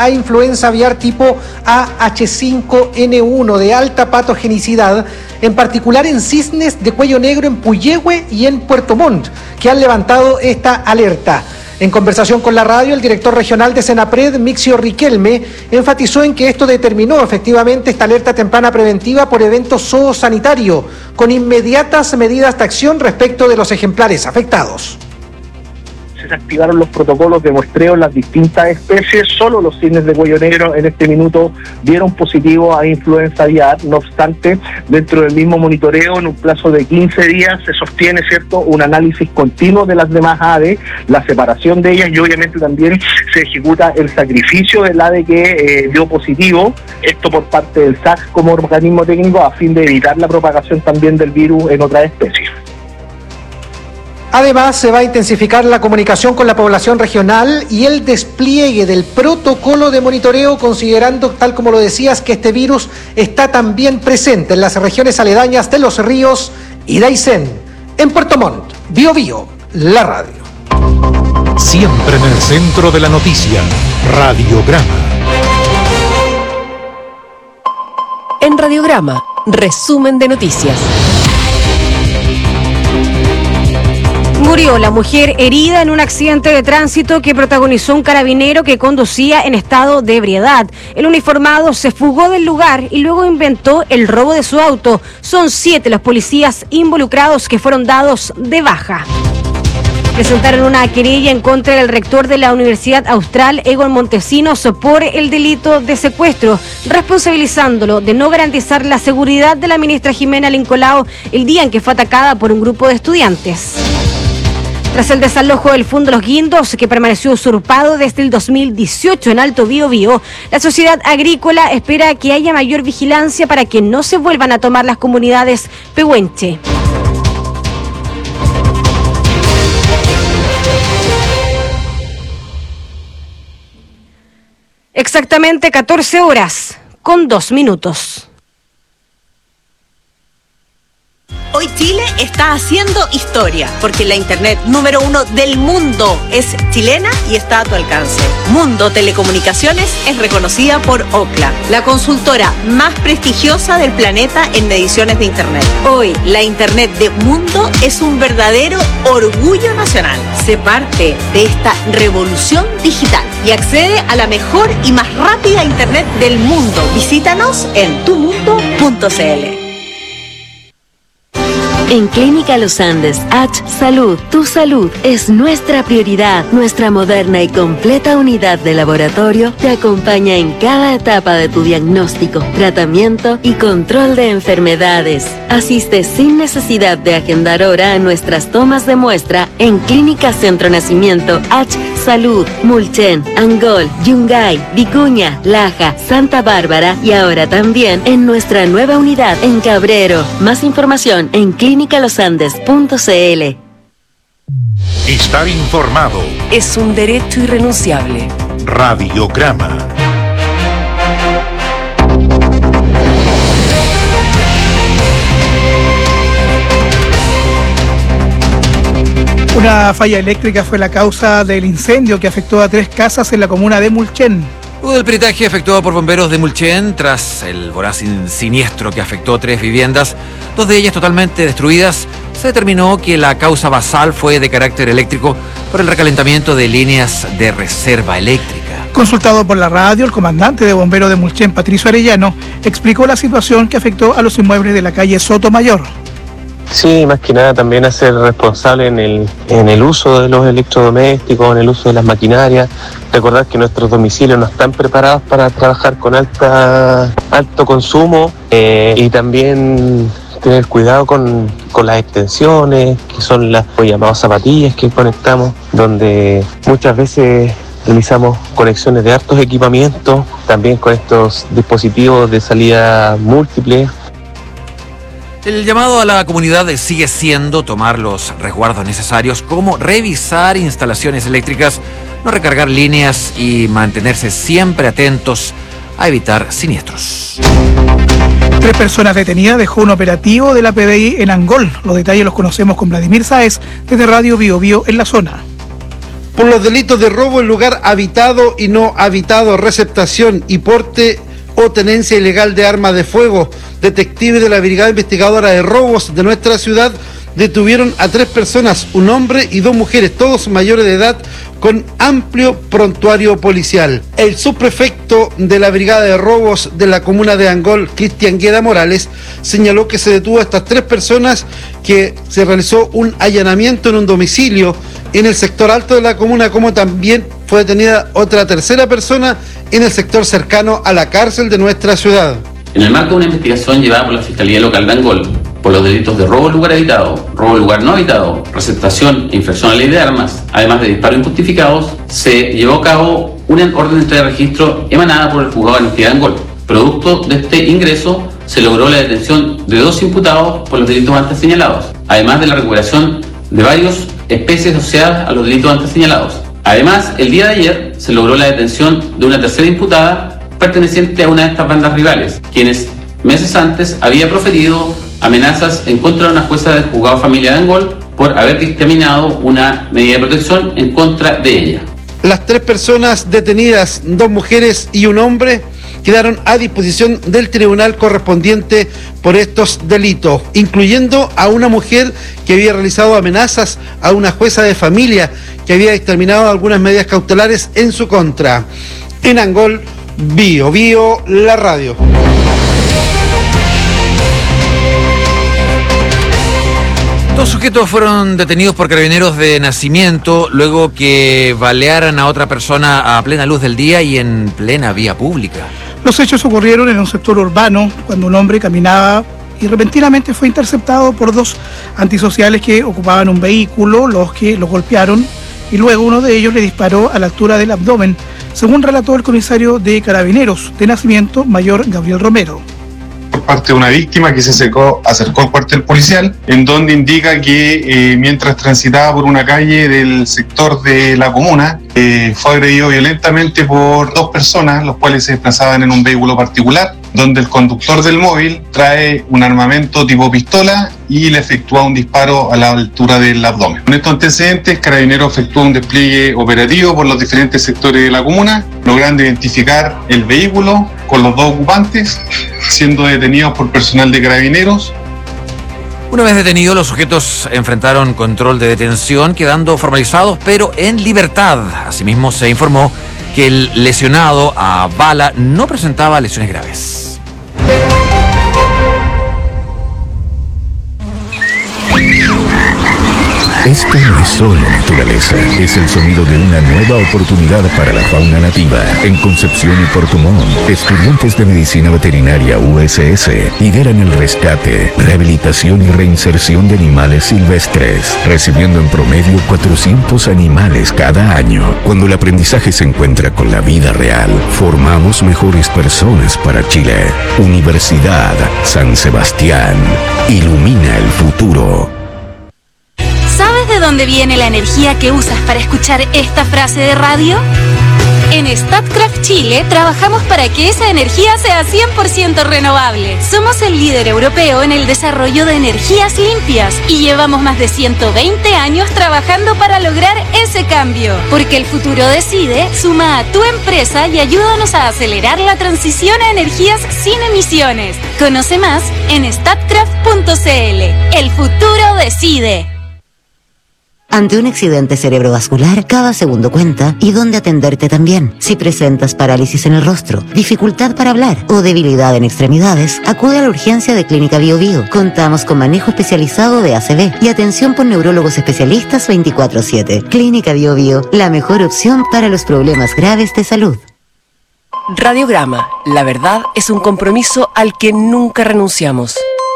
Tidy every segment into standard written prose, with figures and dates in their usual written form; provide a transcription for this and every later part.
a influenza aviar tipo AH5N1 de alta patogenicidad, en particular en cisnes de cuello negro en Puyehue y en Puerto Montt, que han levantado esta alerta. En conversación con la radio, el director regional de Senapred, Mixio Riquelme, enfatizó en que esto determinó efectivamente esta alerta temprana preventiva por evento zoosanitario, con inmediatas medidas de acción respecto de los ejemplares afectados. Se activaron los protocolos de muestreo en las distintas especies. Solo los cisnes de cuello negro en este minuto dieron positivo a influenza aviar. No obstante, dentro del mismo monitoreo, en un plazo de 15 días, se sostiene, ¿cierto?, un análisis continuo de las demás aves, la separación de ellas, y obviamente también se ejecuta el sacrificio del ave que dio positivo, esto por parte del SAC como organismo técnico, a fin de evitar la propagación también del virus en otras especies. Además, se va a intensificar la comunicación con la población regional y el despliegue del protocolo de monitoreo, considerando, tal como lo decías, que este virus está también presente en las regiones aledañas de Los Ríos y de Aysén. En Puerto Montt, Biobío, la radio. Siempre en el centro de la noticia, Radiograma. En Radiograma, resumen de noticias. Murió la mujer herida en un accidente de tránsito que protagonizó un carabinero que conducía en estado de ebriedad. El uniformado se fugó del lugar y luego inventó el robo de su auto. Son 7 los policías involucrados que fueron dados de baja. Presentaron una querella en contra del rector de la Universidad Austral, Egon Montesinos, por el delito de secuestro, responsabilizándolo de no garantizar la seguridad de la ministra Jimena Lincolao el día en que fue atacada por un grupo de estudiantes. Tras el desalojo del Fondo Los Guindos, que permaneció usurpado desde el 2018 en Alto Biobío, la sociedad agrícola espera que haya mayor vigilancia para que no se vuelvan a tomar las comunidades Pehuenche. Exactamente 14 horas con 2 minutos. Hoy Chile está haciendo historia, porque la internet número 1 del mundo es chilena y está a tu alcance. Mundo Telecomunicaciones es reconocida por Ookla, la consultora más prestigiosa del planeta en mediciones de internet. Hoy, la internet de Mundo es un verdadero orgullo nacional. Sé parte de esta revolución digital y accede a la mejor y más rápida internet del mundo. Visítanos en tumundo.cl. En Clínica Los Andes, H Salud, tu salud es nuestra prioridad. Nuestra moderna y completa unidad de laboratorio te acompaña en cada etapa de tu diagnóstico, tratamiento y control de enfermedades. Asiste sin necesidad de agendar hora a nuestras tomas de muestra en Clínica Centro Nacimiento, H Salud, Mulchen, Angol, Yungay, Vicuña, Laja, Santa Bárbara y ahora también en nuestra nueva unidad en Cabrero. Más información en clinicalosandes.cl. Estar informado Es un derecho irrenunciable. Radiograma. Una falla eléctrica fue la causa del incendio que afectó a 3 casas en la comuna de Mulchen. Luego del peritaje efectuado por bomberos de Mulchen, tras el voraz siniestro que afectó 3 viviendas, 2 de ellas totalmente destruidas, se determinó que la causa basal fue de carácter eléctrico por el recalentamiento de líneas de reserva eléctrica. Consultado por la radio, el comandante de bomberos de Mulchen, Patricio Arellano, explicó la situación que afectó a los inmuebles de la calle Sotomayor. Sí, más que nada también a ser responsable en el uso de los electrodomésticos, en el uso de las maquinarias. Recordar que nuestros domicilios no están preparados para trabajar con alto consumo y también tener cuidado con las extensiones, que son las llamadas zapatillas que conectamos, donde muchas veces realizamos conexiones de hartos equipamientos, también con estos dispositivos de salida múltiple. El llamado a la comunidad sigue siendo tomar los resguardos necesarios, como revisar instalaciones eléctricas, no recargar líneas y mantenerse siempre atentos a evitar siniestros. 3 personas detenidas dejó un operativo de la PDI en Angol. Los detalles los conocemos con Vladimir Sáez desde Radio Biobío en la zona. por los delitos de robo en lugar habitado y no habitado, receptación y porte o tenencia ilegal de armas de fuego. Detectives de la Brigada Investigadora de Robos de nuestra ciudad detuvieron a 3 personas, un hombre y 2 mujeres, todos mayores de edad, con amplio prontuario policial. El subprefecto de la Brigada de Robos de la comuna de Angol, Cristian Gueda Morales, señaló que se detuvo a estas 3 personas, que se realizó un allanamiento en un domicilio en el sector alto de la comuna, como también fue detenida otra tercera persona en el sector cercano a la cárcel de nuestra ciudad. En el marco de una investigación llevada por la Fiscalía Local de Angol por los delitos de robo en lugar habitado, robo en lugar no habitado, receptación e infracción a la ley de armas, además de disparos injustificados, se llevó a cabo una orden de entrega de registro emanada por el juzgado de Administración de Angol. Producto de este ingreso se logró la detención de 2 imputados por los delitos antes señalados, además de la recuperación de varias especies asociadas a los delitos antes señalados. Además, el día de ayer se logró la detención de una tercera imputada perteneciente a una de estas bandas rivales, quienes meses antes había proferido amenazas en contra de una jueza del juzgado familiar de Angol por haber dictaminado una medida de protección en contra de ella. Las 3 personas detenidas, 2 mujeres y un hombre, quedaron a disposición del tribunal correspondiente por estos delitos, incluyendo a una mujer que había realizado amenazas a una jueza de familia que había dictaminado algunas medidas cautelares en su contra. En Angol, Bio Bio, la radio. Dos sujetos fueron detenidos por carabineros de Nacimiento luego que balearan a otra persona a plena luz del día y en plena vía pública. Los hechos ocurrieron en un sector urbano cuando un hombre caminaba y repentinamente fue interceptado por 2 antisociales que ocupaban un vehículo, los que lo golpearon, y luego uno de ellos le disparó a la altura del abdomen, según relató el comisario de Carabineros de Nacimiento, mayor Gabriel Romero. Por parte de una víctima que se acercó al cuartel policial, en donde indica mientras transitaba por una calle del sector de la comuna, fue agredido violentamente por 2 personas, los cuales se desplazaban en un vehículo particular, donde el conductor del móvil trae un armamento tipo pistola y le efectúa un disparo a la altura del abdomen. Con estos antecedentes, Carabineros efectuó un despliegue operativo por los diferentes sectores de la comuna, logrando identificar el vehículo con los 2 ocupantes, siendo detenidos por personal de Carabineros. Una vez detenidos, los sujetos enfrentaron control de detención, quedando formalizados pero en libertad. Asimismo, se informó que el lesionado a bala no presentaba lesiones graves. Esta no es solo naturaleza, es el sonido de una nueva oportunidad para la fauna nativa. En Concepción y Puerto Montt, estudiantes de Medicina Veterinaria USS lideran el rescate, rehabilitación y reinserción de animales silvestres, recibiendo en promedio 400 animales cada año. Cuando el aprendizaje se encuentra con la vida real, formamos mejores personas para Chile. Universidad San Sebastián, ilumina el futuro. ¿Sabes de dónde viene la energía que usas para escuchar esta frase de radio? En Statkraft Chile trabajamos para que esa energía sea 100% renovable. Somos el líder europeo en el desarrollo de energías limpias y llevamos más de 120 años trabajando para lograr ese cambio. Porque el futuro decide, suma a tu empresa y ayúdanos a acelerar la transición a energías sin emisiones. Conoce más en statkraft.cl. El futuro decide. Ante un accidente cerebrovascular, cada segundo cuenta y dónde atenderte también. Si presentas parálisis en el rostro, dificultad para hablar o debilidad en extremidades, acude a la urgencia de Clínica Bio Bio. Contamos con manejo especializado de ACV y atención por neurólogos especialistas 24/7. Clínica Bio Bio, la mejor opción para los problemas graves de salud. Radiograma, la verdad es un compromiso al que nunca renunciamos.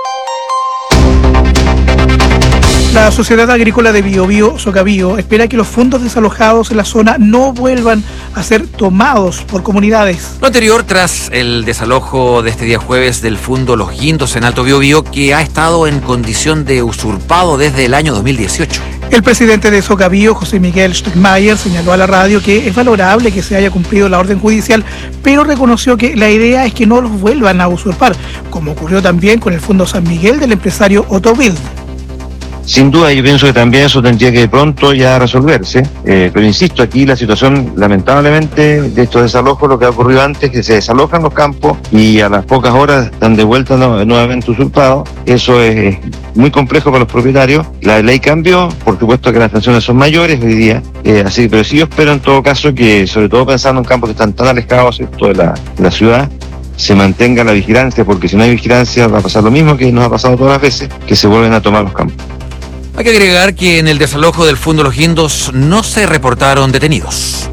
La Sociedad Agrícola de Biobío, Socabío, espera que los fondos desalojados en la zona no vuelvan a ser tomados por comunidades. Lo anterior tras el desalojo de este día jueves del Fundo Los Guindos en Alto Biobío, que ha estado en condición de usurpado desde el año 2018. El presidente de Socabío, José Miguel Stockmayer, señaló a la radio que es valorable que se haya cumplido la orden judicial, pero reconoció que la idea es que no los vuelvan a usurpar, como ocurrió también con el Fondo San Miguel del empresario Otto Wild. Sin duda, yo pienso que también eso tendría que pronto ya resolverse, pero insisto, aquí la situación, lamentablemente, de estos desalojos, lo que ha ocurrido antes es que se desalojan los campos y a las pocas horas están de vuelta nuevamente usurpados. Eso es muy complejo para los propietarios. La ley cambió, por supuesto que las tensiones son mayores hoy día, así, pero sí yo espero en todo caso que, sobre todo pensando en campos que están tan alejados, ¿cierto?, de la ciudad, se mantenga la vigilancia, porque si no hay vigilancia va a pasar lo mismo que nos ha pasado todas las veces, que se vuelven a tomar los campos. Hay que agregar que en el desalojo del Fundo Los Guindos no se reportaron detenidos.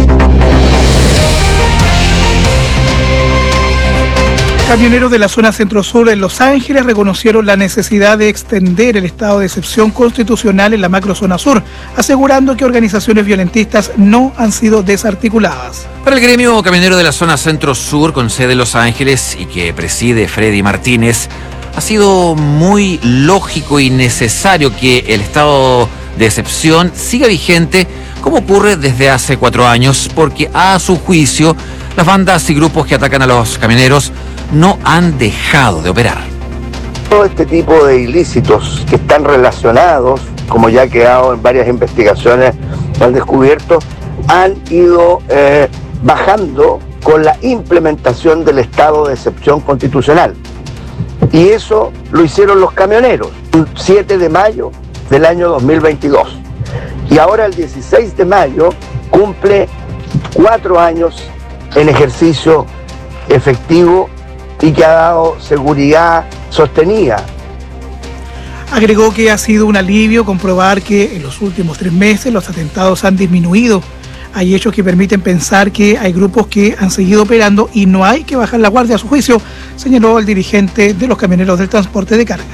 Camioneros de la zona centro-sur en Los Ángeles reconocieron la necesidad de extender el estado de excepción constitucional en la macrozona sur, asegurando que organizaciones violentistas no han sido desarticuladas. Para el gremio camionero de la zona centro-sur con sede en Los Ángeles y que preside Freddy Martínez, ha sido muy lógico y necesario que el estado de excepción siga vigente como ocurre desde hace 4 años, porque a su juicio las bandas y grupos que atacan a los camioneros no han dejado de operar. Todo este tipo de ilícitos que están relacionados, como ya ha quedado en varias investigaciones al descubierto, han ido bajando con la implementación del estado de excepción constitucional. Y eso lo hicieron los camioneros, el 7 de mayo del año 2022. Y ahora el 16 de mayo cumple 4 años en ejercicio efectivo y que ha dado seguridad sostenida. Agregó que ha sido un alivio comprobar que en los últimos 3 meses los atentados han disminuido. Hay hechos que permiten pensar que hay grupos que han seguido operando y no hay que bajar la guardia a su juicio, señaló el dirigente de los camioneros del transporte de carga.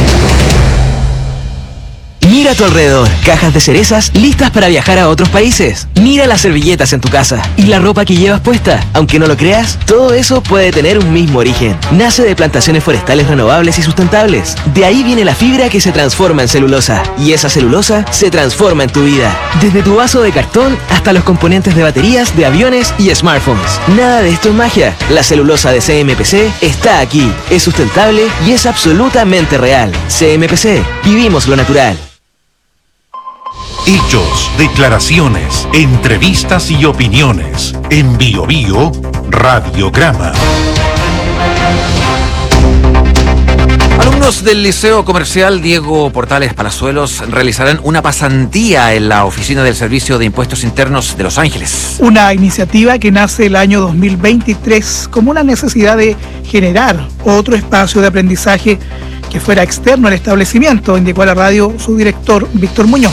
Mira a tu alrededor, cajas de cerezas listas para viajar a otros países. Mira las servilletas en tu casa y la ropa que llevas puesta. Aunque no lo creas, todo eso puede tener un mismo origen. Nace de plantaciones forestales renovables y sustentables. De ahí viene la fibra que se transforma en celulosa. Y esa celulosa se transforma en tu vida. Desde tu vaso de cartón hasta los componentes de baterías, de aviones y smartphones. Nada de esto es magia. La celulosa de CMPC está aquí. Es sustentable y es absolutamente real. CMPC, vivimos lo natural. Hechos, declaraciones, entrevistas y opiniones. En Bio Bio, Radiograma. Alumnos del Liceo Comercial Diego Portales Palazuelos realizarán una pasantía en la Oficina del Servicio de Impuestos Internos de Los Ángeles. Una iniciativa que nace el año 2023 como una necesidad de generar otro espacio de aprendizaje que fuera externo al establecimiento, indicó a la radio su director Víctor Muñoz.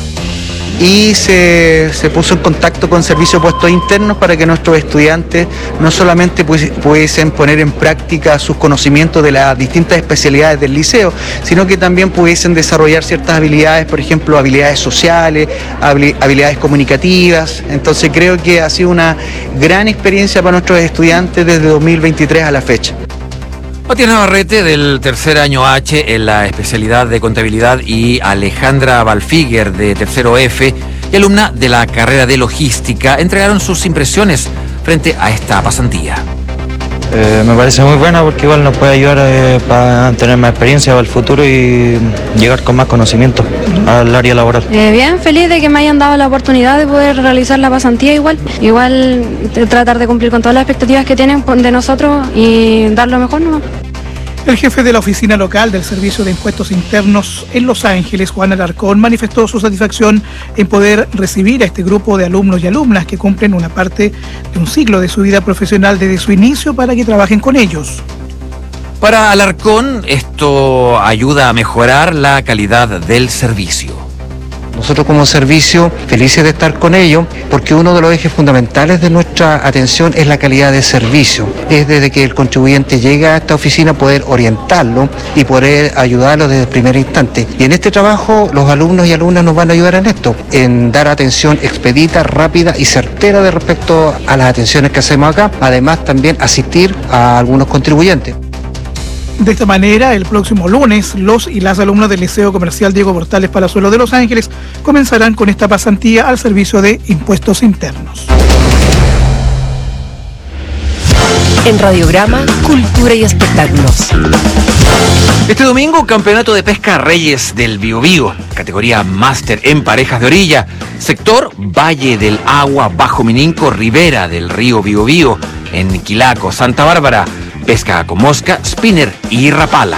Y se puso en contacto con Servicio de Puestos Internos para que nuestros estudiantes no solamente pudiesen poner en práctica sus conocimientos de las distintas especialidades del liceo, sino que también pudiesen desarrollar ciertas habilidades, por ejemplo, habilidades sociales, habilidades comunicativas. Entonces creo que ha sido una gran experiencia para nuestros estudiantes desde 2023 a la fecha. Matías Navarrete, del tercer año H en la especialidad de contabilidad, y Alejandra Balfiguer, de tercero F y alumna de la carrera de logística, entregaron sus impresiones frente a esta pasantía. Me parece muy buena porque igual nos puede ayudar para tener más experiencia para el futuro y llegar con más conocimiento al área laboral. Bien, feliz de que me hayan dado la oportunidad de poder realizar la pasantía igual tratar de cumplir con todas las expectativas que tienen de nosotros y dar lo mejor, ¿no? El jefe de la oficina local del Servicio de Impuestos Internos en Los Ángeles, Juan Alarcón, manifestó su satisfacción en poder recibir a este grupo de alumnos y alumnas que cumplen una parte de un ciclo de su vida profesional desde su inicio para que trabajen con ellos. Para Alarcón, esto ayuda a mejorar la calidad del servicio. Nosotros como servicio felices de estar con ellos porque uno de los ejes fundamentales de nuestra atención es la calidad de servicio. Es desde que el contribuyente llega a esta oficina poder orientarlo y poder ayudarlo desde el primer instante. Y en este trabajo los alumnos y alumnas nos van a ayudar en esto, en dar atención expedita, rápida y certera de respecto a las atenciones que hacemos acá. Además también asistir a algunos contribuyentes. De esta manera, el próximo lunes, los y las alumnos del Liceo Comercial Diego Portales Palazuelos de Los Ángeles comenzarán con esta pasantía al Servicio de Impuestos Internos. En Radiograma, cultura y espectáculos. Este domingo, Campeonato de Pesca Reyes del Biobío, categoría Máster en parejas de orilla, sector Valle del Agua Bajo Mininco, ribera del río Biobío, en Quilaco, Santa Bárbara, pesca con mosca, spinner y rapala.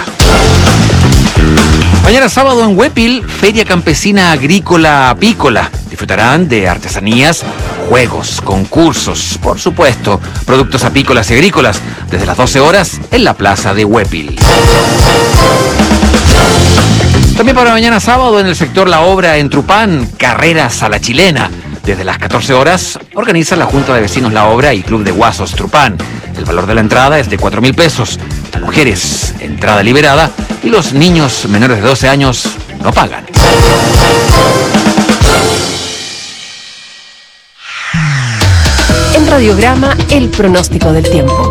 Mañana sábado en Huépil, Feria Campesina Agrícola Apícola. Disfrutarán de artesanías, juegos, concursos, por supuesto, productos apícolas y agrícolas, desde las 12 horas en la plaza de Huépil. También para mañana sábado en el sector La Obra en Trupán, carreras a la chilena. Desde las 14 horas organiza la Junta de Vecinos La Obra y Club de Guasos Trupán. El valor de la entrada es de 4.000 pesos. Las mujeres, entrada liberada, y los niños menores de 12 años no pagan. En Radiograma, el pronóstico del tiempo.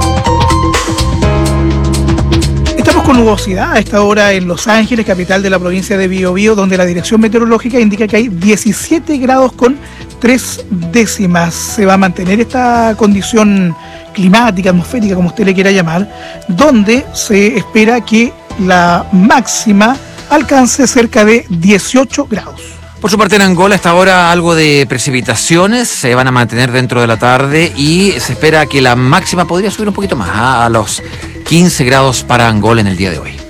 Estamos con nubosidad a esta hora en Los Ángeles, capital de la provincia de Biobío, donde la dirección meteorológica indica que hay 17 grados con 3 décimas. Se va a mantener esta condición climática, atmosférica, como usted le quiera llamar, donde se espera que la máxima alcance cerca de 18 grados. Por su parte, en Angola, hasta ahora algo de precipitaciones se van a mantener dentro de la tarde y se espera que la máxima podría subir un poquito más, a los 15 grados para Angola en el día de hoy.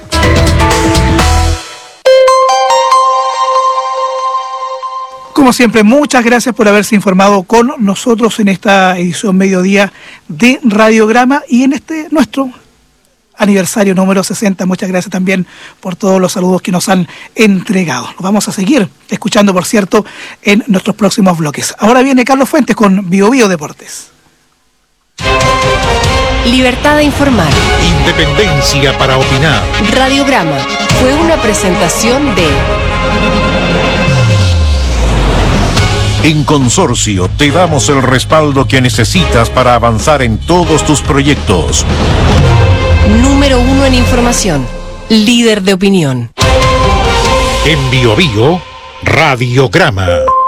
Como siempre, muchas gracias por haberse informado con nosotros en esta edición mediodía de Radiograma y en este nuestro aniversario número 60. Muchas gracias también por todos los saludos que nos han entregado. Nos vamos a seguir escuchando, por cierto, en nuestros próximos bloques. Ahora viene Carlos Fuentes con Biobío Deportes. Libertad de informar. Independencia para opinar. Radiograma fue una presentación de... En Consorcio te damos el respaldo que necesitas para avanzar en todos tus proyectos. Número 1 en información. Líder de opinión. En Biobío, Radiograma.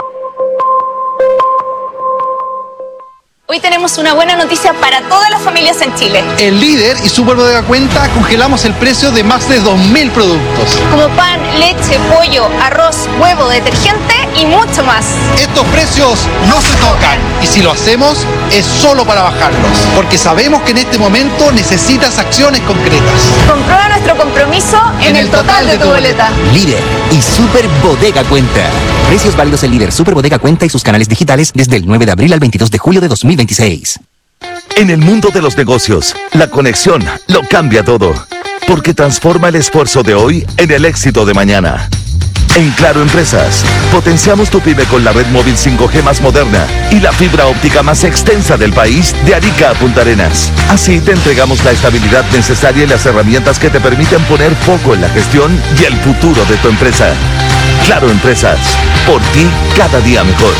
Hoy tenemos una buena noticia para todas las familias en Chile. En Líder y Superbodega Cuenta congelamos el precio de más de 2.000 productos. Como pan, leche, pollo, arroz, huevo, detergente y mucho más. Estos precios no se tocan y si lo hacemos es solo para bajarlos, porque sabemos que en este momento necesitas acciones concretas. Comprueba nuestro compromiso en el total de tu boleta. Líder y Superbodega Cuenta. Precios válidos en Líder, Superbodega Cuenta y sus canales digitales desde el 9 de abril al 22 de julio de 2026. En el mundo de los negocios, la conexión lo cambia todo, porque transforma el esfuerzo de hoy en el éxito de mañana. En Claro Empresas, potenciamos tu pyme con la red móvil 5G más moderna y la fibra óptica más extensa del país, de Arica a Punta Arenas. Así te entregamos la estabilidad necesaria y las herramientas que te permiten poner foco en la gestión y el futuro de tu empresa. Claro Empresas, por ti cada día mejor.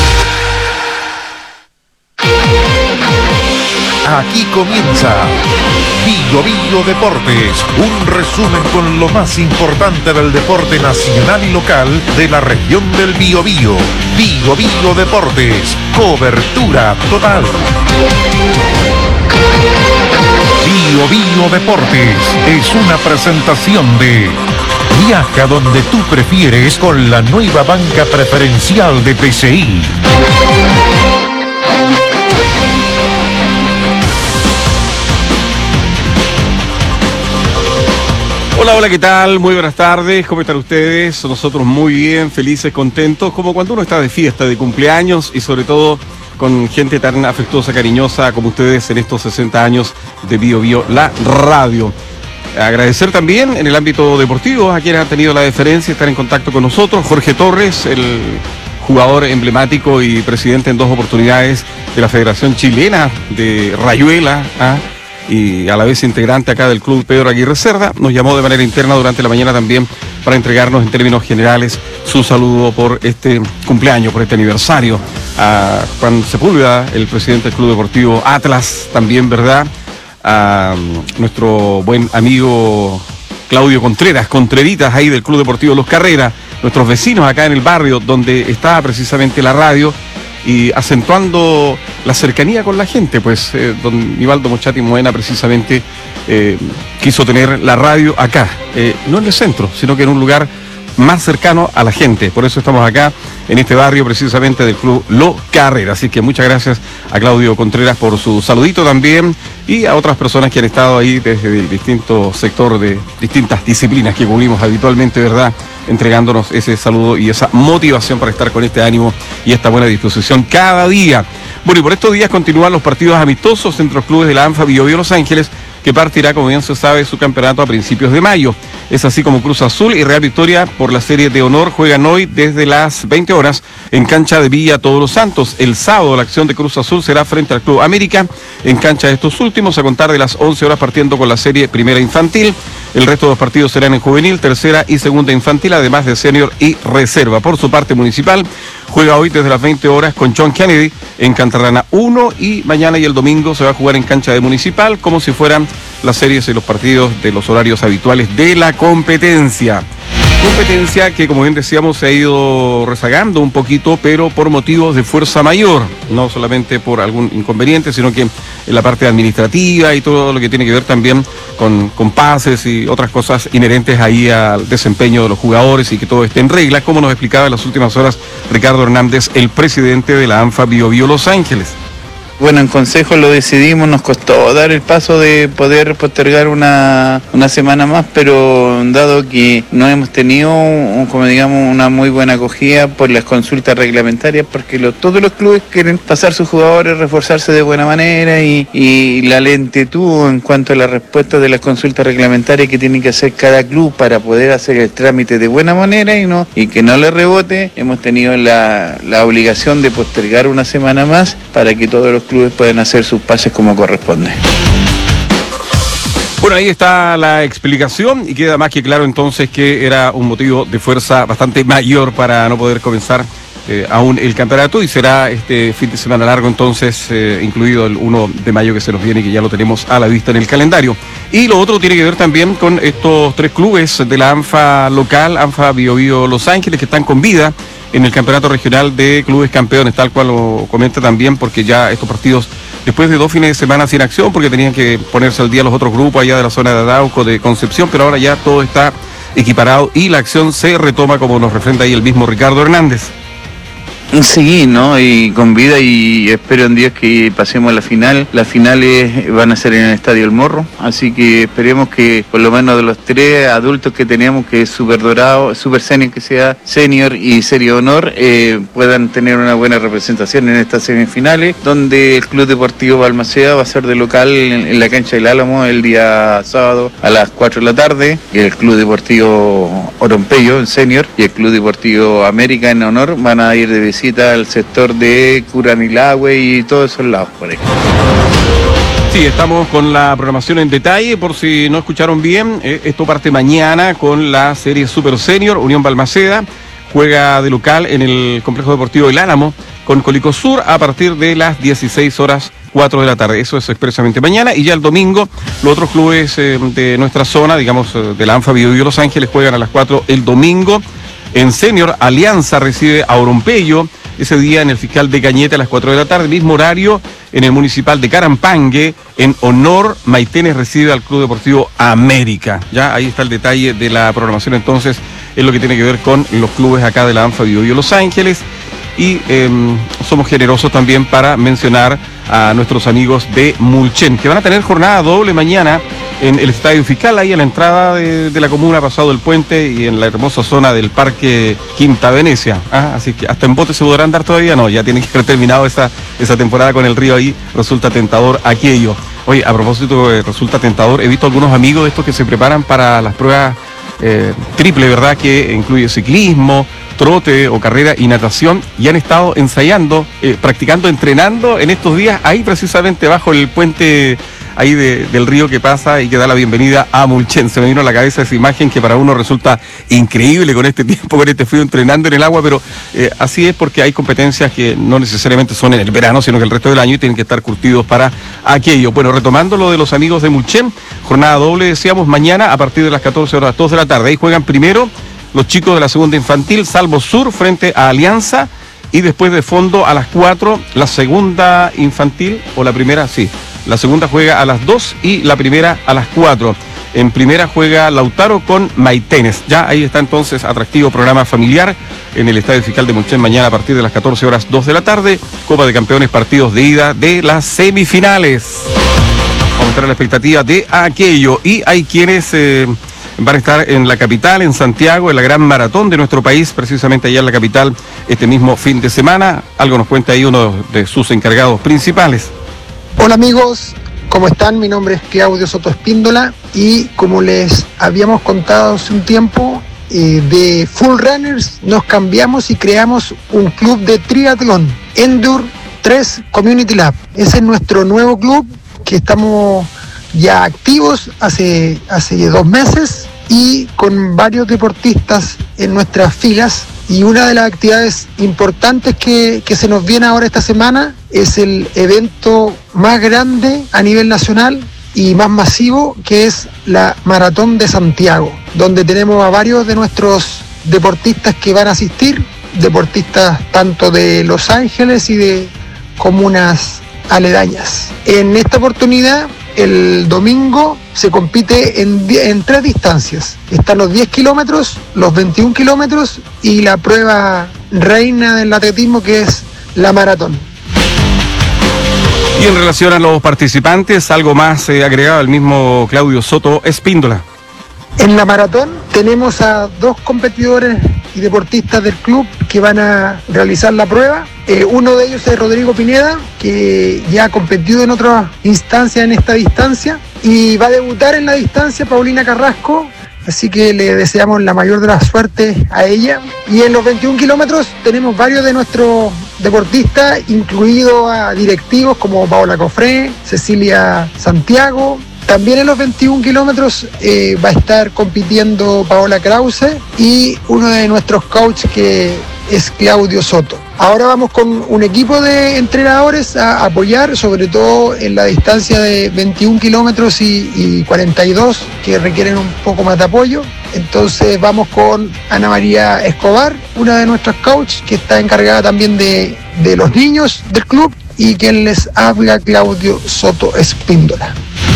Aquí comienza Biobío Deportes, un resumen con lo más importante del deporte nacional y local de la región del Biobío. Biobío Deportes, cobertura total. Biobío Deportes es una presentación de Viaja donde tú prefieres con la nueva banca preferencial de PCI. Hola, hola, ¿qué tal? Muy buenas tardes, ¿cómo están ustedes? Nosotros muy bien, felices, contentos, como cuando uno está de fiesta, de cumpleaños y sobre todo con gente tan afectuosa, cariñosa como ustedes en estos 60 años de Biobío, la radio. Agradecer también en el ámbito deportivo a quienes han tenido la deferencia de estar en contacto con nosotros. Jorge Torres, el jugador emblemático y presidente en 2 oportunidades de la Federación Chilena de Rayuela, y a la vez integrante acá del Club Pedro Aguirre Cerda, nos llamó de manera interna durante la mañana también para entregarnos en términos generales su saludo por este cumpleaños, por este aniversario. A Juan Sepúlveda, el presidente del Club Deportivo Atlas, también, ¿verdad? A nuestro buen amigo Claudio Contreras, Contreritas ahí del Club Deportivo Los Carreras, nuestros vecinos acá en el barrio donde está precisamente la radio, y acentuando la cercanía con la gente. Pues don Nivaldo Mochati Moena precisamente quiso tener la radio acá, no en el centro, sino que en un lugar más cercano a la gente. Por eso estamos acá en este barrio precisamente del Club Lo Carrera. Así que muchas gracias a Claudio Contreras por su saludito también y a otras personas que han estado ahí desde el distinto sector de distintas disciplinas que cubrimos habitualmente, ¿verdad? Entregándonos ese saludo y esa motivación para estar con este ánimo y esta buena disposición cada día. Bueno, y por estos días continúan los partidos amistosos entre los clubes de la ANFA Biobío Los Ángeles, que partirá, como bien se sabe, su campeonato a principios de mayo. Es así como Cruz Azul y Real Victoria por la Serie de Honor juegan hoy desde las 20 horas en cancha de Villa Todos los Santos. El sábado la acción de Cruz Azul será frente al Club América en cancha de estos últimos a contar de las 11 horas partiendo con la Serie Primera Infantil. El resto de los partidos serán en Juvenil, Tercera y Segunda Infantil, además de Senior y Reserva. Por su parte, Municipal juega hoy desde las 20 horas con John Kennedy en Cantarrana 1 y mañana y el domingo se va a jugar en cancha de Municipal como si fueran las series y los partidos de los horarios habituales de la competencia. Competencia que, como bien decíamos, se ha ido rezagando un poquito, pero por motivos de fuerza mayor, no solamente por algún inconveniente, sino que en la parte administrativa y todo lo que tiene que ver también con pases y otras cosas inherentes ahí al desempeño de los jugadores y que todo esté en regla, como nos explicaba en las últimas horas Ricardo Hernández, el presidente de la ANFA Biobío Los Ángeles. Bueno, en consejo lo decidimos, nos costó dar el paso de poder postergar una semana más, pero dado que no hemos tenido, como digamos, una muy buena acogida por las consultas reglamentarias, porque todos los clubes quieren pasar sus jugadores, reforzarse de buena manera y la lentitud en cuanto a la respuesta de las consultas reglamentarias que tiene que hacer cada club para poder hacer el trámite de buena manera y que no le rebote, hemos tenido la obligación de postergar una semana más para que todos los clubes pueden hacer sus pases como corresponde. Bueno, ahí está la explicación y queda más que claro entonces que era un motivo de fuerza bastante mayor para no poder comenzar aún el campeonato y será este fin de semana largo entonces, incluido el 1 de mayo que se nos viene, que ya lo tenemos a la vista en el calendario. Y lo otro tiene que ver también con estos tres clubes de la ANFA local, ANFA Biobío Los Ángeles, que están con vida en el campeonato regional de clubes campeones, tal cual lo comenta también, porque ya estos partidos, después de 2 fines de semana sin acción, porque tenían que ponerse al día los otros grupos allá de la zona de Arauco, de Concepción, pero ahora ya todo está equiparado y la acción se retoma, como nos refrenda ahí el mismo Ricardo Hernández. Sí, ¿no? Y con vida y espero en Dios que pasemos a la final. Las finales van a ser en el Estadio El Morro, así que esperemos que por lo menos de los 3 adultos que tenemos, que es Super Dorado, Super Senior, que sea Senior y Serie Honor, puedan tener una buena representación en estas semifinales, donde el Club Deportivo Balmaceda va a ser de local en la cancha del Álamo el día sábado a las 4 de la tarde, y el Club Deportivo Orompeyo en Senior y el Club Deportivo América en Honor van a ir de visita al sector de Curanilahue y todos esos lados por ahí. Sí, estamos con la programación en detalle, por si no escucharon bien, esto parte mañana con la serie Super Senior. Unión Balmaceda juega de local en el Complejo Deportivo El Álamo con Colicó Sur a partir de las 16 horas 4 de la tarde. Eso es expresamente mañana. Y ya el domingo, los otros clubes de nuestra zona, digamos de la ANFA Biobío Los Ángeles, juegan a las 4 el domingo. En Senior, Alianza recibe a Orompeyo ese día en el Fiscal de Cañete a las 4 de la tarde, mismo horario en el Municipal de Carampangue. En Honor, Maitenes recibe al Club Deportivo América. Ya ahí está el detalle de la programación entonces, es lo que tiene que ver con los clubes acá de la ANFA Biobío Los Ángeles. Y somos generosos también para mencionar a nuestros amigos de Mulchen, que van a tener jornada doble mañana en el Estadio Fiscal, ahí a la entrada de la comuna, pasado el puente y en la hermosa zona del Parque Quinta Venecia. Así que hasta en bote se podrán dar todavía, no, ya tienen que haber terminado esa temporada con el río ahí, resulta tentador aquello. Oye, a propósito de resulta tentador, he visto algunos amigos de estos que se preparan para las pruebas triple, ¿verdad? Que incluye ciclismo, trote o carrera y natación, y han estado ensayando, practicando, entrenando en estos días ahí precisamente bajo el puente ahí del río que pasa y que da la bienvenida a Mulchen. Se me vino a la cabeza esa imagen que para uno resulta increíble con este tiempo, con este frío, entrenando en el agua, pero así es, porque hay competencias que no necesariamente son en el verano, sino que el resto del año, y tienen que estar curtidos para aquello. Bueno, retomando lo de los amigos de Mulchen, jornada doble, decíamos, mañana a partir de las 14 horas, 2 de la tarde. Ahí juegan primero los chicos de la segunda infantil, Salvo Sur frente a Alianza, y después de fondo a las 4, la segunda infantil, o la primera, sí, la segunda juega a las 2 y la primera a las 4. En primera juega Lautaro con Maitenes. Ya ahí está entonces atractivo programa familiar en el Estadio Fiscal de Mulchen mañana a partir de las 14 horas 2 de la tarde. Copa de Campeones, partidos de ida de las semifinales. Vamos a estar a la expectativa de aquello. Y hay quienes van a estar en la capital, en Santiago, en la gran maratón de nuestro país, precisamente allá en la capital, este mismo fin de semana. Algo nos cuenta ahí uno de sus encargados principales. Hola amigos, ¿cómo están? Mi nombre es Claudio Soto Espíndola y como les habíamos contado hace un tiempo, de Full Runners nos cambiamos y creamos un club de triatlón, Endure 3 Community Lab. Ese es nuestro nuevo club que estamos ya activos hace 2 meses y con varios deportistas en nuestras filas. Y una de las actividades importantes que se nos viene ahora esta semana es el evento más grande a nivel nacional y más masivo, que es la Maratón de Santiago, donde tenemos a varios de nuestros deportistas que van a asistir, deportistas tanto de Los Ángeles y de comunas aledañas. En esta oportunidad, el domingo se compite en 3 distancias. Están los 10 kilómetros, los 21 kilómetros y la prueba reina del atletismo, que es la maratón. Y en relación a los participantes, algo más agregado al mismo Claudio Soto Espíndola. En la maratón tenemos a 2 competidores y deportistas del club que van a realizar la prueba. Uno de ellos es Rodrigo Pineda, que ya ha competido en otras instancias en esta distancia, y va a debutar en la distancia Paulina Carrasco, así que le deseamos la mayor de las suertes a ella. Y en los 21 kilómetros tenemos varios de nuestros deportistas, incluidos a directivos como Paola Cofré, Cecilia Santiago. También en los 21 kilómetros va a estar compitiendo Paola Krause y uno de nuestros coaches, que es Claudio Soto. Ahora vamos con un equipo de entrenadores a apoyar, sobre todo en la distancia de 21 kilómetros y 42, que requieren un poco más de apoyo. Entonces vamos con Ana María Escobar, una de nuestras coaches, que está encargada también de los niños del club, y quien les habla, Claudio Soto Espíndola.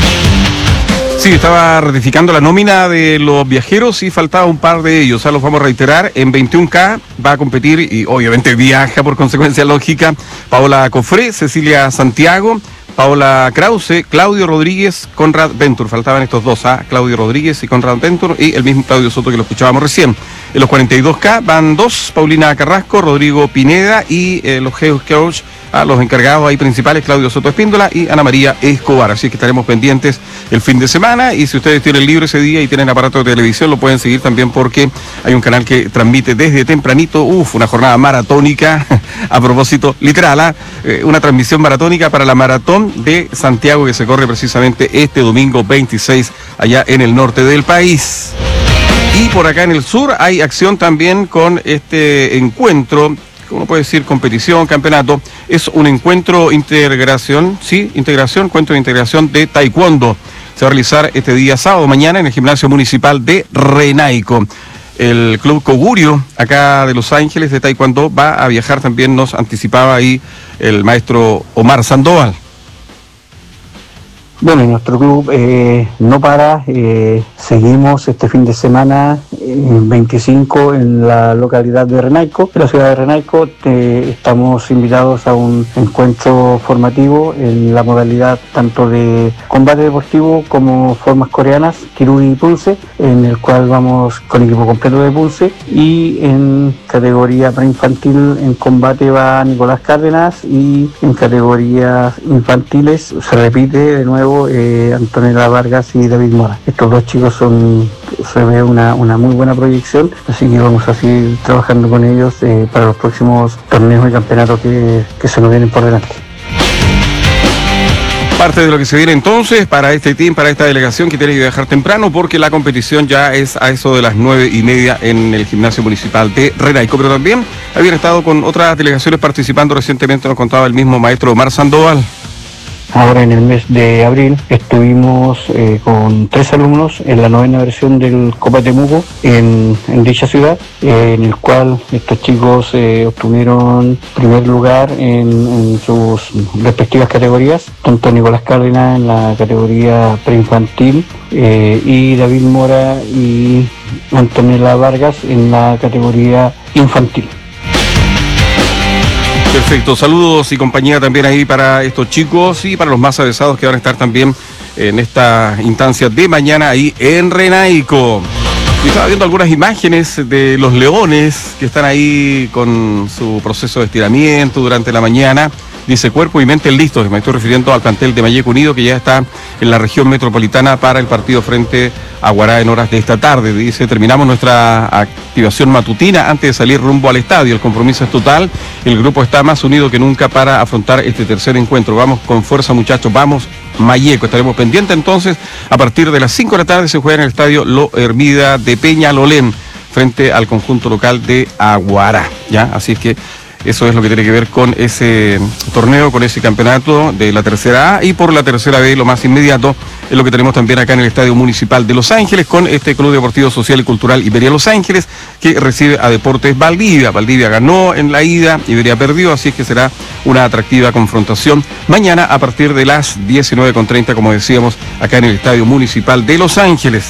Sí, estaba ratificando la nómina de los viajeros y faltaba un par de ellos. Los vamos a reiterar. En 21K va a competir y obviamente viaja por consecuencia lógica Paola Cofré, Cecilia Santiago, Paola Krause, Claudio Rodríguez, Conrad Ventur. Faltaban estos dos, Claudio Rodríguez y Conrad Ventur, y el mismo Claudio Soto que lo escuchábamos recién. En los 42K van 2, Paulina Carrasco, Rodrigo Pineda, y los Head Coach, los encargados ahí principales, Claudio Soto Espíndola y Ana María Escobar. Así que estaremos pendientes el fin de semana, y si ustedes tienen libre ese día y tienen aparato de televisión, lo pueden seguir también, porque hay un canal que transmite desde tempranito, una jornada maratónica, a propósito, literal, una transmisión maratónica para la Maratón de Santiago, que se corre precisamente este domingo 26 allá en el norte del país. Y por acá en el sur hay acción también con este encuentro, ¿cómo puede decir? Competición, campeonato. Es un encuentro integración, sí, encuentro de integración de taekwondo. Se va a realizar este día sábado, mañana, en el gimnasio municipal de Renaico. El Club Cogurio, acá de Los Ángeles, de taekwondo, va a viajar también, nos anticipaba ahí el maestro Omar Sandoval. Bueno, nuestro club no para, seguimos este fin de semana 25 en la localidad de Renaico, en la ciudad de Renaico. Estamos invitados a un encuentro formativo en la modalidad tanto de combate deportivo como formas coreanas, Kirui y Punce, en el cual vamos con equipo completo de Punce, y en categoría preinfantil en combate va Nicolás Cárdenas, y en categorías infantiles se repite de nuevo Antonella Vargas y David Mora. Estos dos chicos se ve una muy buena proyección, así que vamos a seguir trabajando con ellos para los próximos torneos y campeonatos que se nos vienen por delante. Parte de lo que se viene entonces para este team, para esta delegación, que tiene que viajar temprano, porque la competición ya es a eso de las 9:30 en el gimnasio municipal de Renaico. Pero también habían estado con otras delegaciones participando recientemente, nos contaba el mismo maestro Omar Sandoval. ahora en el mes de abril estuvimos con 3 alumnos en la 9ª versión del Copa Temuco en dicha ciudad, en el cual estos chicos obtuvieron primer lugar en sus respectivas categorías, tanto Nicolás Cárdenas en la categoría preinfantil y David Mora y Antonella Vargas en la categoría infantil. Perfecto, saludos y compañía también ahí para estos chicos y para los más avesados que van a estar también en esta instancia de mañana ahí en Renaico. Y estaba viendo algunas imágenes de los leones que están ahí con su proceso de estiramiento durante la mañana. Dice cuerpo y mente listos. Me estoy refiriendo al plantel de Mayeco Unido que ya está en la región metropolitana para el partido frente a Guará en horas de esta tarde. Dice, terminamos nuestra activación matutina antes de salir rumbo al estadio. El compromiso es total. El grupo está más unido que nunca para afrontar este tercer encuentro. Vamos con fuerza, muchachos. Vamos, Mayeco. Estaremos pendientes entonces. A partir de las 5 de la tarde se juega en el estadio Lo Hermida de Peñalolén frente al conjunto local de Aguará. ¿Ya? Así es que eso es lo que tiene que ver con ese torneo, con ese campeonato de la tercera A, y por la tercera B, lo más inmediato, es lo que tenemos también acá en el Estadio Municipal de Los Ángeles, con este Club Deportivo Social y Cultural Iberia Los Ángeles, que recibe a Deportes Valdivia. Valdivia ganó en la ida, Iberia perdió, así es que será una atractiva confrontación mañana a partir de las 19:30, como decíamos, acá en el Estadio Municipal de Los Ángeles.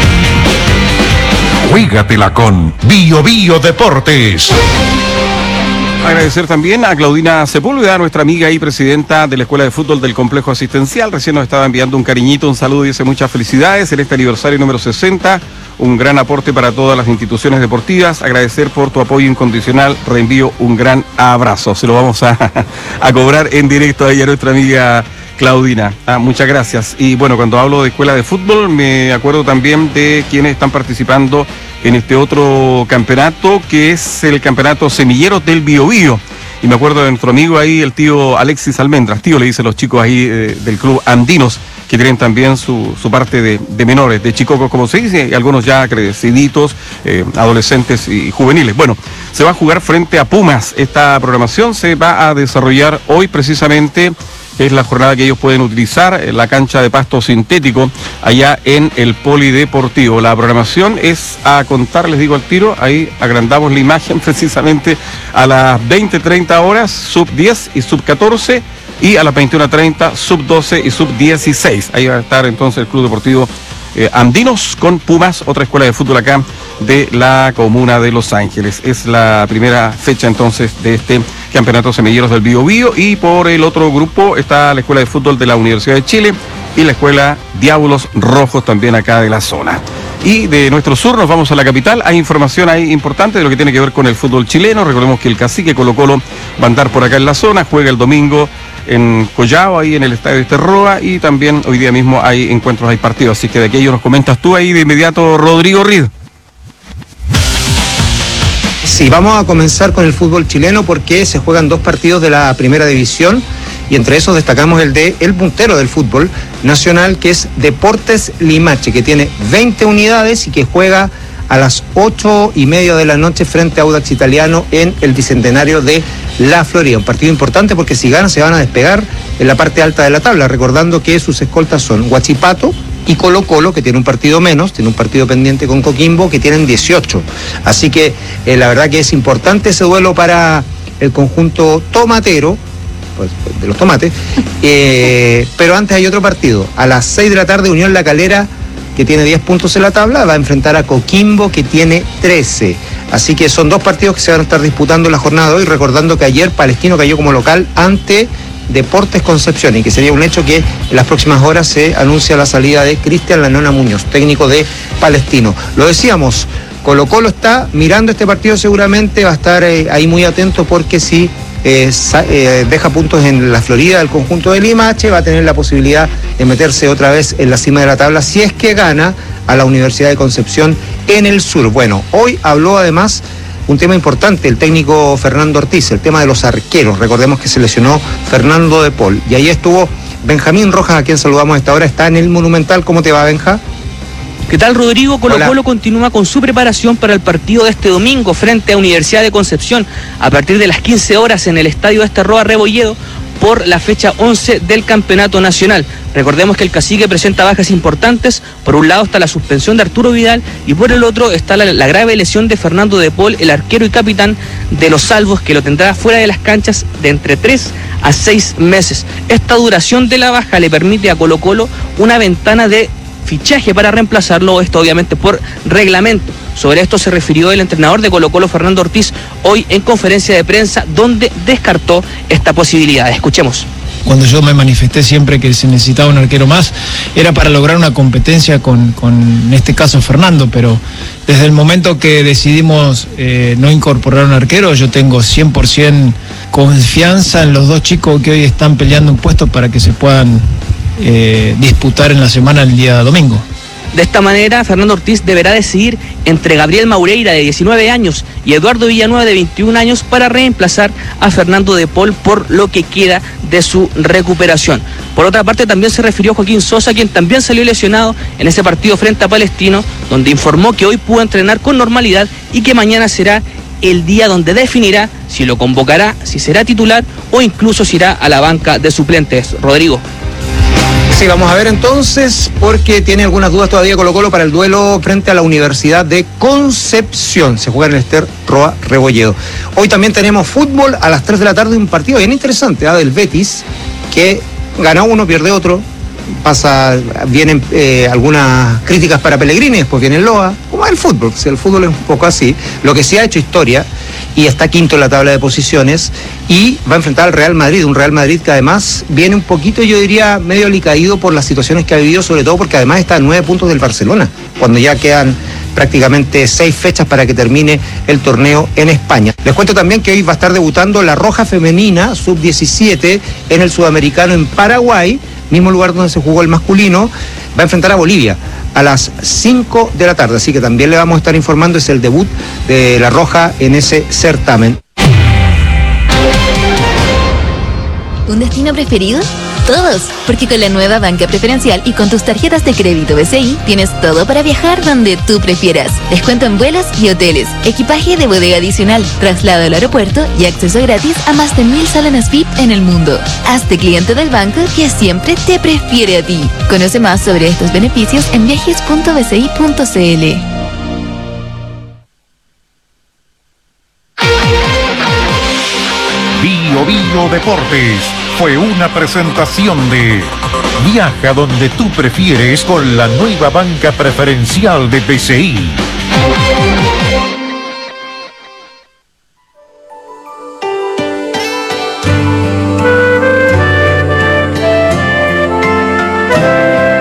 Juégatela con Bio Bio Deportes. Agradecer también a Claudina Sepúlveda, nuestra amiga y presidenta de la Escuela de Fútbol del Complejo Asistencial. Recién nos estaba enviando un cariñito, un saludo y dice muchas felicidades en este aniversario número 60. Un gran aporte para todas las instituciones deportivas. Agradecer por tu apoyo incondicional. Reenvío un gran abrazo. Se lo vamos a cobrar en directo ahí a nuestra amiga Claudina. Muchas gracias. Y bueno, cuando hablo de Escuela de Fútbol, me acuerdo también de quienes están participando en este otro campeonato, que es el campeonato Semilleros del Biobío. Y me acuerdo de nuestro amigo ahí, el tío Alexis Almendras. Tío le dicen los chicos ahí del Club Andinos, que tienen también su parte de menores, de chicocos, como se dice, y algunos ya creciditos, adolescentes y juveniles. Bueno, se va a jugar frente a Pumas. Esta programación se va a desarrollar hoy precisamente. Es la jornada que ellos pueden utilizar en la cancha de pasto sintético allá en el Polideportivo. La programación es a contar, les digo al tiro, ahí agrandamos la imagen precisamente a las 20:30 horas, sub 10 y sub 14, y a las 21:30, sub 12 y sub 16. Ahí va a estar entonces el Club Deportivo Andinos con Pumas, otra escuela de fútbol acá de la comuna de Los Ángeles. Es la primera fecha entonces de este campeonato Semilleros del Biobío, y por el otro grupo está la escuela de fútbol de la Universidad de Chile y la escuela Diablos Rojos también acá de la zona. Y de nuestro sur nos vamos a la capital. Hay información ahí importante de lo que tiene que ver con el fútbol chileno. Recordemos que el Cacique Colo-Colo va a andar por acá en la zona, juega el domingo en Collao, ahí en el estadio de Esterroa, y también hoy día mismo hay encuentros, hay partidos, así que de aquello nos comentas tú ahí de inmediato, Rodrigo Rid. Sí, vamos a comenzar con el fútbol chileno porque se juegan 2 partidos de la primera división, y entre esos destacamos el de el puntero del fútbol nacional, que es Deportes Limache, que tiene 20 unidades y que juega a las 8:30 de la noche frente a Audax Italiano en el Bicentenario de La Florida. Un partido importante porque si ganan se van a despegar en la parte alta de la tabla, recordando que sus escoltas son Huachipato y Colo-Colo, que tiene un partido menos, tiene un partido pendiente con Coquimbo, que tienen 18. Así que la verdad que es importante ese duelo para el conjunto tomatero, pues, de los tomates. Pero antes hay otro partido. A las 6 de la tarde, Unión La Calera, que tiene 10 puntos en la tabla, va a enfrentar a Coquimbo, que tiene 13. Así que son 2 partidos que se van a estar disputando en la jornada de hoy, recordando que ayer Palestino cayó como local ante Deportes Concepción, y que sería un hecho que en las próximas horas se anuncia la salida de Cristian La Nona Muñoz, técnico de Palestino. Lo decíamos, Colo-Colo está mirando este partido, seguramente va a estar ahí muy atento, porque si deja puntos en la Florida del conjunto de Limache, va a tener la posibilidad de meterse otra vez en la cima de la tabla si es que gana a la Universidad de Concepción en el sur. Bueno, hoy habló además un tema importante el técnico Fernando Ortiz, el tema de los arqueros. Recordemos que se lesionó Fernando de Paul, y ahí estuvo Benjamín Rojas, a quien saludamos a esta hora, está en el Monumental. ¿Cómo te va, Benja? ¿Qué tal, Rodrigo? Colo-Colo continúa con su preparación para el partido de este domingo frente a Universidad de Concepción a partir de las 15 horas en el estadio Esterroa Rebolledo, por la fecha 11 del Campeonato Nacional. Recordemos que el Cacique presenta bajas importantes. Por un lado está la suspensión de Arturo Vidal y por el otro está la grave lesión de Fernando de Paul, el arquero y capitán de los Salvos, que lo tendrá fuera de las canchas de entre 3 a 6 meses. Esta duración de la baja le permite a Colo-Colo una ventana de fichaje para reemplazarlo, esto obviamente por reglamento. Sobre esto se refirió el entrenador de Colo-Colo, Fernando Ortiz, hoy en conferencia de prensa, donde descartó esta posibilidad. Escuchemos. Cuando yo me manifesté siempre que se necesitaba un arquero más, era para lograr una competencia con en este caso Fernando, pero desde el momento que decidimos no incorporar un arquero, yo tengo 100% confianza en los dos chicos que hoy están peleando un puesto para que se puedan disputar en la semana el día domingo. De esta manera, Fernando Ortiz deberá decidir entre Gabriel Maureira, de 19 años, y Eduardo Villanueva, de 21 años, para reemplazar a Fernando de Paul por lo que queda de su recuperación. Por otra parte, también se refirió Joaquín Sosa, quien también salió lesionado en ese partido frente a Palestino, donde informó que hoy pudo entrenar con normalidad y que mañana será el día donde definirá si lo convocará, si será titular o incluso si irá a la banca de suplentes. Rodrigo. Sí, vamos a ver entonces, porque tiene algunas dudas todavía Colo-Colo para el duelo frente a la Universidad de Concepción. Se juega en el Ester Roa Rebolledo. Hoy también tenemos fútbol a las 3 de la tarde, un partido bien interesante, del Betis, que gana uno, pierde otro. Vienen algunas críticas para Pellegrini, después viene Loa, como es el fútbol, si el fútbol es un poco así. Lo que sí ha hecho historia, y está quinto en la tabla de posiciones, y va a enfrentar al Real Madrid, un Real Madrid que además viene un poquito, yo diría, medio alicaído por las situaciones que ha vivido, sobre todo porque además está a 9 puntos del Barcelona, cuando ya quedan prácticamente 6 fechas para que termine el torneo en España. Les cuento también que hoy va a estar debutando la Roja Femenina, sub-17, en el Sudamericano en Paraguay, mismo lugar donde se jugó el masculino. Va a enfrentar a Bolivia a las 5 de la tarde, así que también le vamos a estar informando, es el debut de la Roja en ese certamen. ¿Un destino preferido? Todos, porque con la nueva banca preferencial y con tus tarjetas de crédito BCI tienes todo para viajar donde tú prefieras. Descuento en vuelos y hoteles, equipaje de bodega adicional, traslado al aeropuerto y acceso gratis a más de 1000 salones VIP en el mundo. Hazte cliente del banco que siempre te prefiere a ti. Conoce más sobre estos beneficios en viajes.bci.cl. Bio Bio Deportes fue una presentación de Viaja donde tú prefieres con la nueva banca preferencial de BCI.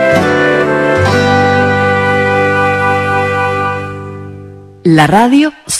La radio